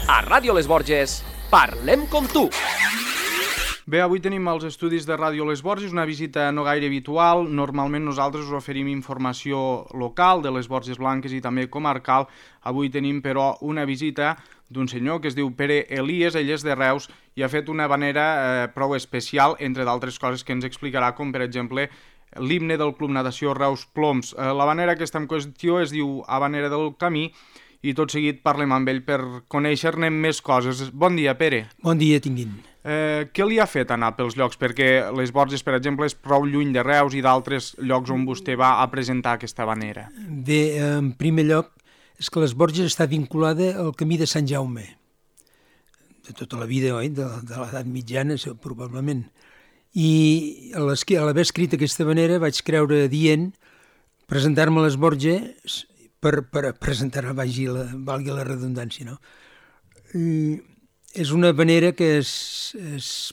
A Ràdio Les Borges, parlem com tu. Bé, avui tenim als estudis de Ràdio Les Borges una visita no gaire habitual. Normalment nosaltres us oferim informació local de les Borges Blanques i també comarcal. Avui tenim, però, una visita d'un senyor que es diu Pere Elies, ell és de Reus i ha fet una havanera prou especial, entre d'altres coses que ens explicarà, com per exemple l'himne del Club Natació Reus Ploms. L'havanera aquesta en qüestió es diu Havanera del Camí i tot seguit parlem amb ell per conèixer-ne més coses. Bon dia, Pere. Bon dia, tinguin. Què li ha fet anar pels llocs? Perquè les Borges, per exemple, és prou lluny de Reus i d'altres llocs on vostè va a presentar aquesta havanera. Bé, en primer lloc, és que les Borges està vinculada al camí de Sant Jaume. De tota la vida, oi? De l'edat mitjana, probablement. I a l'haver escrit aquesta havanera vaig creure adient presentar-me a les Borges per presentar-me, valgui la redundància, no? I és una havanera que és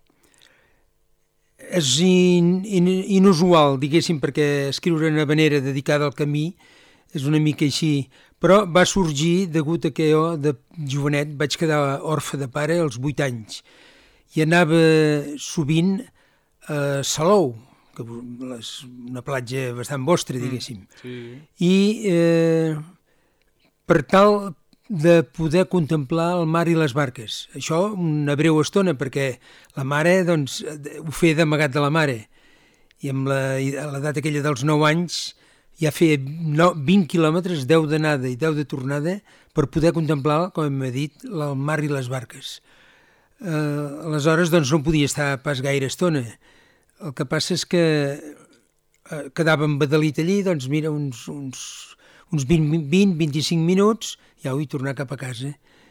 inusual, diguéssim, perquè escriure una havanera dedicada al camí és una mica així, però va sorgir degut a que jo, de jovenet, vaig quedar orfe de pare als 8 anys i anava sovint a Salou, que és una platja bastant vostra, diguéssim. Sí. I per tal de poder contemplar el mar i les barques. Això una breu estona, perquè la mare doncs, ho feia d'amagat de la mare. I amb l'edat aquella dels 9 anys ja feia 20 quilòmetres, 10 d'anada i 10 de tornada, per poder contemplar, com hem dit, el mar i les barques. Aleshores doncs, no podia estar pas gaire estona. El que passa és que quedava embadalit allí, doncs mira, uns 20-25 minuts, ja vull tornar cap a casa.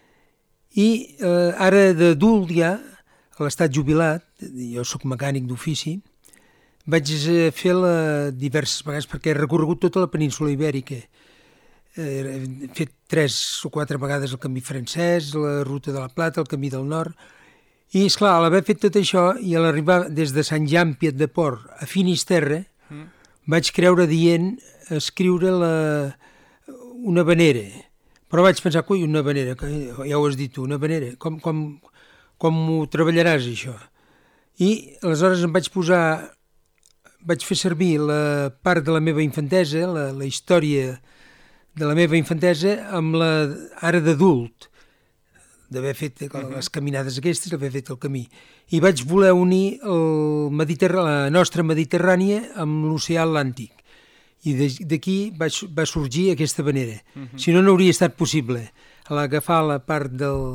I ara d'adult ja, a l'estat jubilat, jo sóc mecànic d'ofici, vaig fer diverses vegades, perquè he recorregut tota la península ibèrica. He fet 3 o 4 vegades el camí francès, la ruta de la Plata, el camí del nord. I, esclar, a l'haver fet tot això i a l'arribar des de Sant Jan Piet de Port a Finisterre, vaig creure adient escriure una havanera. Però vaig pensar, una havanera, ja ho has dit tu, una havanera, com ho treballaràs, això? I aleshores vaig fer servir la part de la meva infantesa, la història de la meva infantesa, amb la ara d'adult, d'haver fet les caminades aquestes, d'haver fet el camí. I vaig voler unir la nostra Mediterrània amb l'oceà Atlàntic. I d'aquí va sorgir aquesta havanera. Si no, no hauria estat possible. A l'agafar la part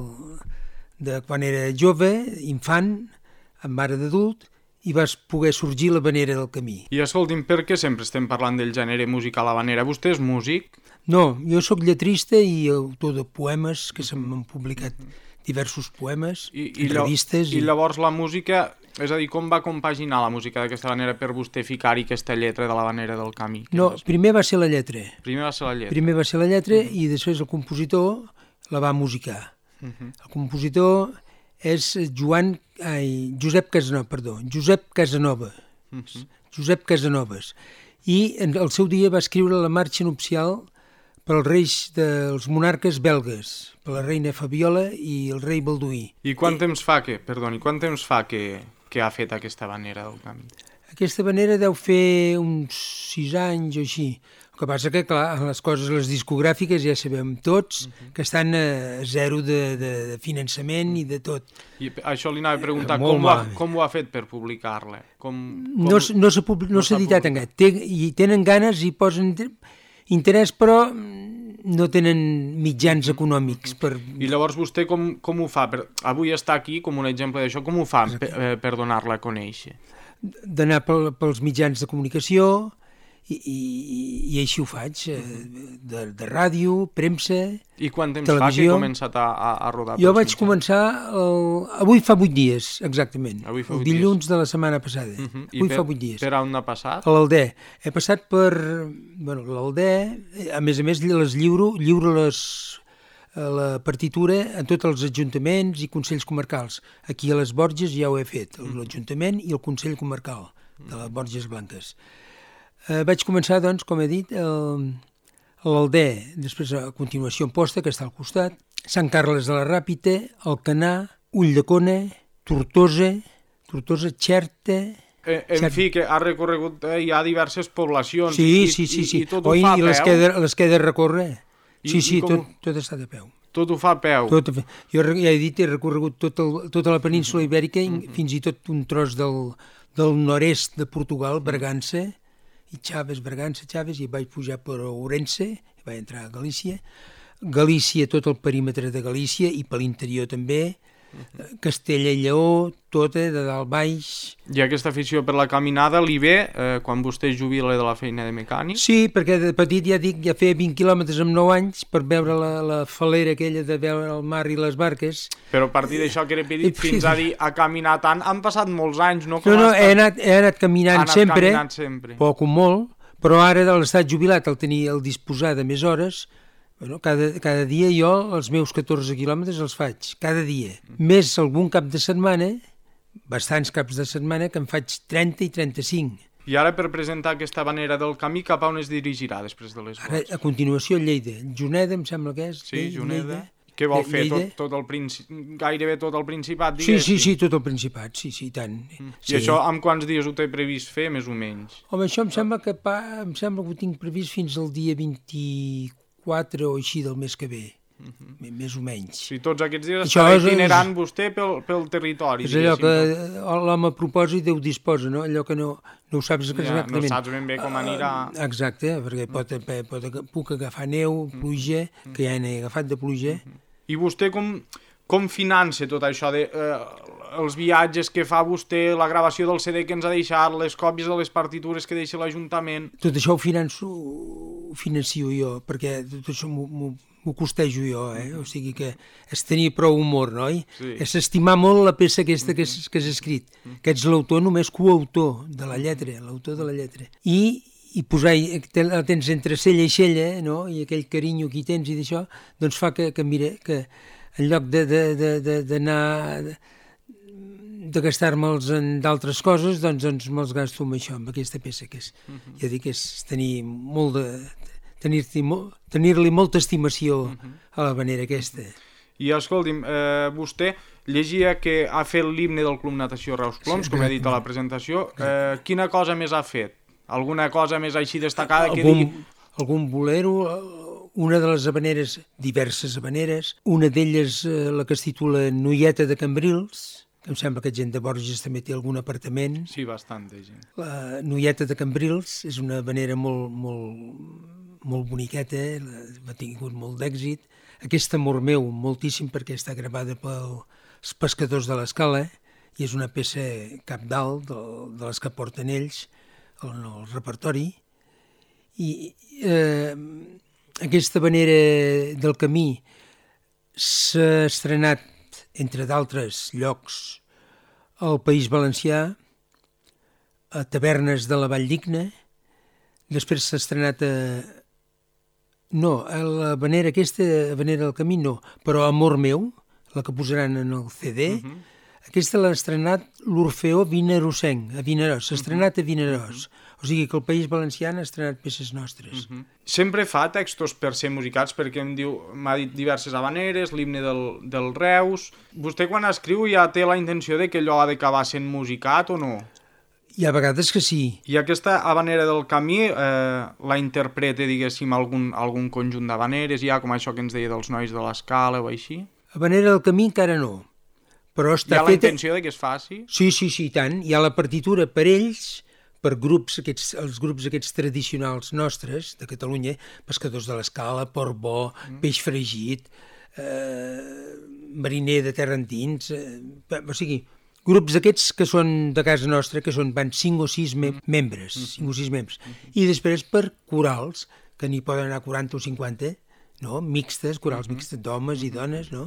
de quan era jove, infant, amb ara d'adult, i va poder sorgir l'havanera del camí. I escolti'm, per què sempre estem parlant del gènere musical havanera? Vostè és músic? No, jo sóc lletrista i autor de poemes, que se m'han publicat diversos poemes, entrevistes... I llavors la música... És a dir, com va compaginar la música d'aquesta havanera per vostè ficar-hi aquesta lletra de l'havanera del camí? No, primer va ser la lletra. Primer va ser la lletra. Primer va ser la lletra i després el compositor la va musicar. El compositor és Josep Casanova. Josep Casanovas. I al seu dia va escriure la marxa nupcial pels reis dels monarques belgues, per la reina Fabiola i el rei Balduí. I quant temps fa que ha fet aquesta havanera del camí? Aquesta havanera deu fer uns 6 anys o així. El que passa que, clar, les discogràfiques ja sabem tots que estan a zero de finançament i de tot. I això li anava a preguntar, com ho ha fet per publicar-la? No s'ha editat encara. I tenen ganes i posen interès, però no tenen mitjans econòmics. I llavors vostè com ho fa? Avui està aquí com un exemple d'això. Com ho fa per donar-la a conèixer? D'anar pels mitjans de comunicació i així ho faig, de ràdio, premsa, I quant temps televisió. Fa que he començat a rodar? Jo vaig començar, avui fa 8 dies, exactament, el dilluns de la setmana passada. Avui fa 8 dies. Per on ha passat? A l'Aldea. He passat per l'Aldea, a més les lliuro la partitura en tots els ajuntaments i consells comarcals. Aquí a les Borges ja ho he fet, l'Ajuntament i el Consell Comarcal de les Borges Blanques. Vaig començar, doncs, com he dit, a l'Aldea, després a continuació Amposta, que està al costat. Sant Carles de la Ràpita, Alcanar, Ulldecona, Tortosa, Xerta... En fi, que ha recorregut, hi ha diverses poblacions. Sí. I tot ho fa a peu. Les que he de recórrer. Sí, com... tot està de peu. Tot ho fa a peu. Jo ja he dit, he recorregut tota la península ibèrica, fins i tot un tros del nord-est de Portugal, Bragança, i Bragança, i vaig pujar per Ourense, i vaig entrar a Galícia, tot el perímetre de Galícia, i per l'interior també, Castella i Lleó, tota, de dalt baix. I aquesta afició per la caminada li ve quan vostè es jubila de la feina de mecànic? Sí, perquè de petit ja feia 20 quilòmetres amb 9 anys per veure la falera aquella de veure el mar i les barques. Però a partir d'això que era petit fins a dir a caminar tant, han passat molts anys, no? No, he anat caminant sempre, poc o molt, però ara de l'estat jubilat, el disposar de més hores, bueno, cada dia jo els meus 14 quilòmetres els faig, cada dia. Més algun cap de setmana, bastants caps de setmana, que en faig 30 i 35. I ara, per presentar aquesta manera del camí, cap a on es dirigirà després de les Ara, a continuació, Lleida. Juneda, em sembla que és. Sí, Juneda. Què vol fer? Gairebé tot el Principat, diguéssim? Sí, tot el Principat, sí, tant. I això amb quants dies ho té previst fer, més o menys? Home, això em sembla que ho tinc previst fins al dia 24 o així del mes que ve, més o menys. Sí, tots aquests dies estarà itinerant vostè pel territori. És allò que l'home proposa i Déu disposa, no? Allò que no ho saps exactament. No saps ben bé com anirà. Exacte, perquè puc agafar neu, pluja, que ja n'he agafat de pluja. I vostè com finança tot això els viatges que fa vostè, la gravació del CD que ens ha deixat, les còpies de les partitures que deixa l'Ajuntament? Tot això ho financio jo, perquè tot això m'ho costejo jo, o sigui que és tenir prou humor, no? Sí. És estimar molt la peça aquesta que has escrit, que ets l'autor, només coautor de la lletra, l'autor de la lletra. I posar, la tens entre cella i cella, no? I aquell carinyo que hi tens i d'això, doncs fa que mira, que en lloc d'anar de gastar-me'ls en d'altres coses, doncs me'ls gasto amb això, amb aquesta peça, que és, ja dic, és tenir-li molta estimació a la manera aquesta. I escolti'm, vostè llegia que ha fet l'himne del Club Natació Reus Ploms, com he dit a la presentació. Quina cosa més ha fet? Alguna cosa més així destacada que digui... Algun bolero, una de les habaneres, diverses habaneres, una d'elles la que es titula Noieta de Cambrils, que em sembla que gent de Borges també té algun apartament. Sí, bastanta gent. La Noieta de Cambrils és una habanera molt boniqueta, ha tingut molt d'èxit. Aquesta Amor meu, moltíssim, perquè està gravada pels pescadors de l'Escala i és una peça cabdal de les que porten ells en el repertori. I aquesta habanera del camí s'ha estrenat, entre d'altres llocs, al País Valencià, a Tavernes de la Valldigna, després s'ha estrenat no, a la habanera aquesta, habanera del camí no, però Amor meu, la que posaran en el CD, aquesta l'ha estrenat l'Orfeó Vinarosenc, a Vinaròs, s'ha estrenat a Vinaròs. O sigui que el País Valencià ha estrenat peces nostres. Sempre fa textos per ser musicats, perquè m'ha dit diverses habaneres, l'himne del Reus. Vostè quan escriu ja té la intenció de que allò ha d'acabar sent musicat o no? Hi ha vegades que sí. I aquesta habanera del camí la interpreta, diguéssim, algun conjunt d'habaneres, ja com això que ens deia dels Nois de l'Escala o així? Habanera del camí encara no. Però està hi ha la intenció de que es faci? Sí, tant. Hi ha la partitura per ells, per grups, els grups aquests tradicionals nostres, de Catalunya, Pescadors de l'Escala, Port Bo, Peix Fregit, Mariner de Terra Endins, o sigui, grups aquests que són de casa nostra, que van 5 o 6 membres, 5 o 6 membres. I després per corals, que n'hi poden anar 40 o 50, no? Mixtes, corals mixtes d'homes i dones, no?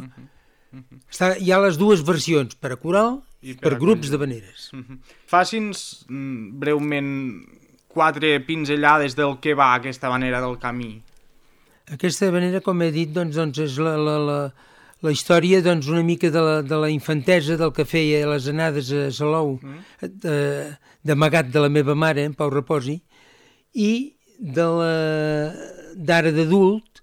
Hi ha les dues versions, per a coral i per grups d'habaneres. Faci'ns breument 4 pinzellades del que va aquesta habanera del camí. Aquesta habanera, com he dit, doncs és la història una mica de la infantesa, del que feia les anades a Salou, d'amagat de la meva mare, en Pau Reposi, i d'ara d'adult,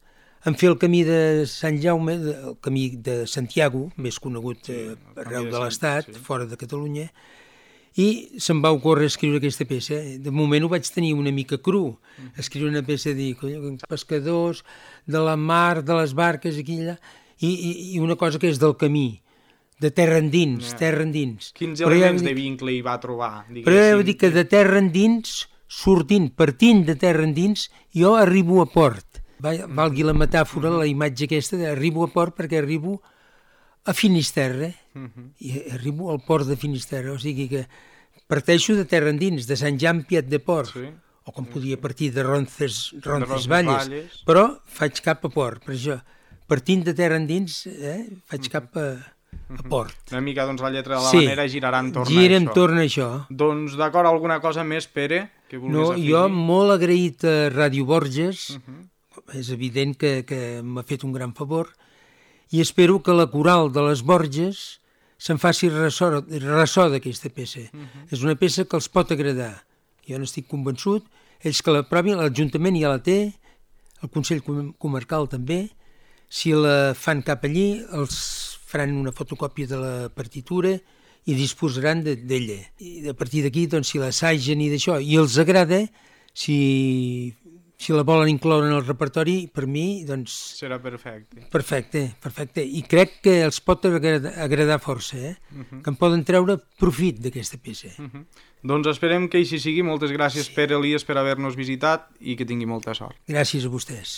en fer el camí de Sant Jaume, el camí de Santiago, més conegut arreu de l'Estat, fora de Catalunya, i se'm va ocórrer escriure aquesta peça. De moment ho vaig tenir una mica cru, escriure una peça de dir, pescadors, de la mar, de les barques, aquí i allà, i una cosa que és del camí, de terra endins, terra endins. Quins elements de vincle hi va trobar? Però ja heu dit que de terra endins, partint de terra endins, jo arribo a port. Valgui la metàfora, la imatge aquesta, arribo a port perquè arribo a Finisterre, i arribo al port de Finisterre, o sigui que parteixo de terra endins, de Sant Jan Piet de Port, o com podia partir de Roncesvalles, però faig cap a port, per això, partint de terra endins, faig cap a port. Una mica, doncs, la lletra de l'Havanera girarà entorn a això. Gira entorn a això. Doncs, d'acord, alguna cosa més, Pere, que vulguis afegir? Jo molt agraït a Ràdio Borges, és evident que m'ha fet un gran favor, i espero que la coral de les Borges se'n faci ressò d'aquesta peça. És una peça que els pot agradar. Jo n'estic convençut. Ells que l'aprovin, l'Ajuntament ja la té, el Consell Comarcal també. Si la fan cap allí, els faran una fotocòpia de la partitura i disposaran d'ella. I a partir d'aquí, doncs, si l'assagen i d'això, i els agrada, si la volen incloure en el repertori, per mi, doncs... Serà perfecte. Perfecte. I crec que els pot agradar força, que en poden treure profit d'aquesta peça. Doncs esperem que així sigui. Moltes gràcies, Pere Elias, per haver-nos visitat i que tingui molta sort. Gràcies a vostès.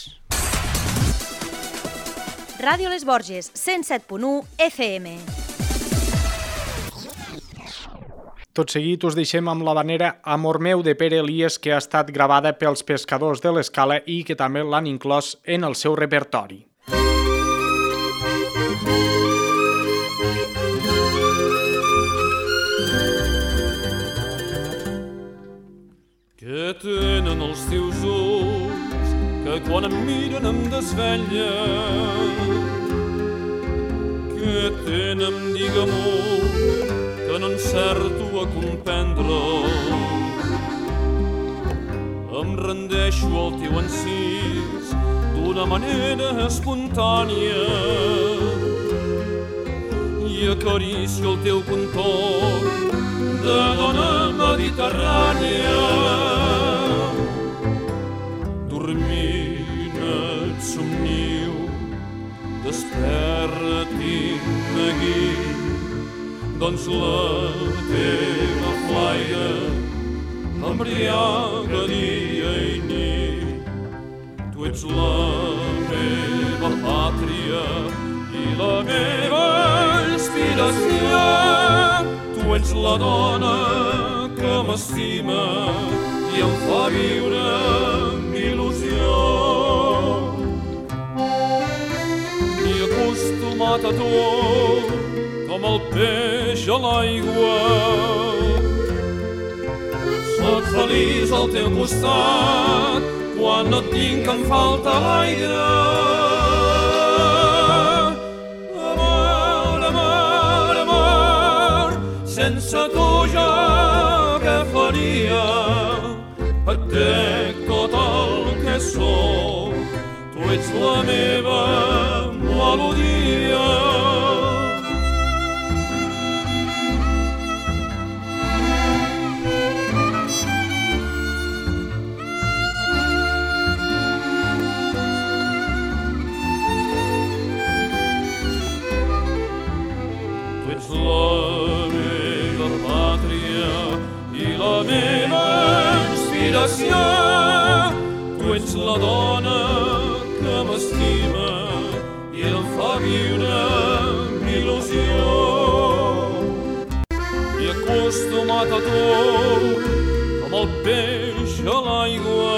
Ràdio Les Borges, 107.1 FM. Tot seguit us deixem amb l'Havanera Amor meu de Pere Elias, que ha estat gravada pels pescadors de l'Escala i que també l'han inclòs en el seu repertori. Que tenen els teus ulls que quan em miren em desvellen, que tenen, digue-m'ho, que no encerto a comprendre. Em rendeixo al teu encís d'una manera espontània i acaricio el teu contorn de dona mediterrània. Dormint et somniu, desperta't i neguit, doncs la teva flaire embriaga dia i nit. Tu ets la meva pàtria i la meva inspiració. Tu ets la dona que m'estima i em fa viure amb il·lusió. I acostumat a tu com el peix a l'aigua, soc feliç al teu costat quan no et tinc en falta l'aire. Amor, amor, amor, sense tu jo què faria? Et dec tot el que sóc, tu ets la meva melodia. La meva inspiració, tu ets la dona que m'estima i em fa viure amb il·lusió. I acostumat a tu com el peix a l'aigua,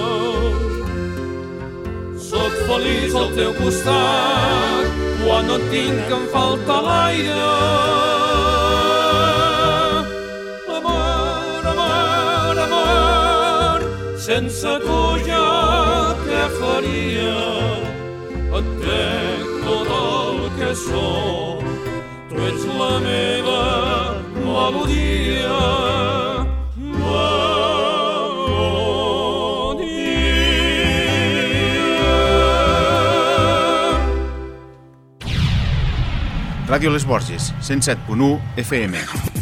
soc feliç al teu costat quan no et tinc en falta l'aire. Sense tu jo què faria? Et dec tot el que sóc, tu ets la meva melodia. Ràdio Les Borges, 107.1 FM.